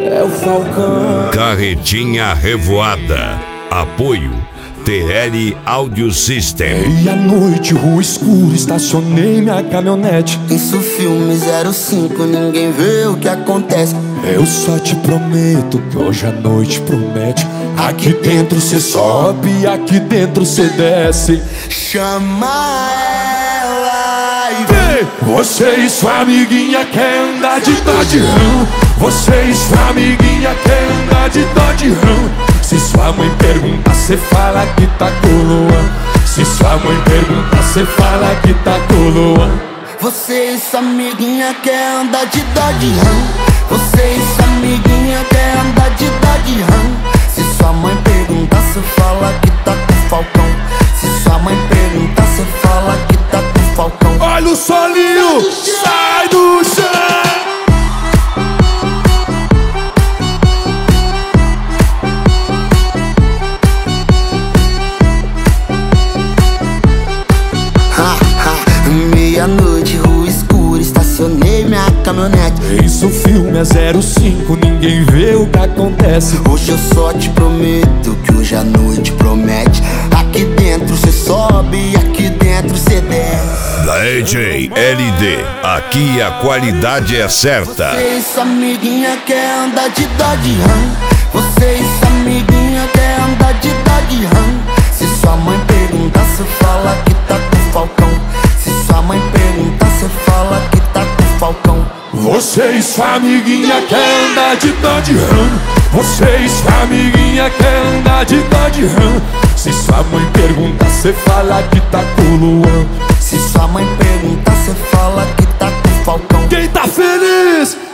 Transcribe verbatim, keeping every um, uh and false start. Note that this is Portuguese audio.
é o Falcão. Carretinha Revoada. Apoio T L Audio System. Meia-noite, rua escura, estacionei minha caminhonete. Isso filme zero cinco, ninguém vê o que acontece. Eu só te prometo que hoje a noite promete. Aqui dentro cê sobe, aqui dentro cê desce. Chama ela e vem. Você e sua amiguinha quer andar de Dodge Ram. Você e sua amiguinha quer andar de Dodge Ram. Se sua mãe pergunta, cê fala que tá com o Luan. Se sua mãe pergunta, cê fala que tá com o Luan. Você e sua amiguinha quer andar de Dodge Ram. Você e sua amiguinha quer andar de Dodge Ram. Se sua mãe pergunta, cê fala que tá com o Falcão. Se sua mãe pergunta, cê fala que tá com o Falcão. Olha o solinho, sai do chão. Meia-noite, rua escura, estacionei minha caminhonete. Isso filme é zero cinco, ninguém vê o que acontece. Hoje eu só te prometo que hoje a noite promete. Aqui dentro cê sobe, aqui dentro cê desce. Da E J L D, aqui a qualidade é certa. Você e sua amiguinha quer andar de Dodge Ram. Você e sua amiguinha quer andar de Dodge Ram. Se sua mãe perguntar, cê fala que tá com o Falcão. Se sua mãe perguntar, cê fala que tá com o Falcão. Você e sua amiguinha quer andar de Dodge Ram. Você e sua amiguinha quer andar de Dodge Ram. Se sua mãe perguntar, cê fala que tá com o Luan. Se sua mãe perguntar, cê fala que tá com o Falcão. Quem tá feliz?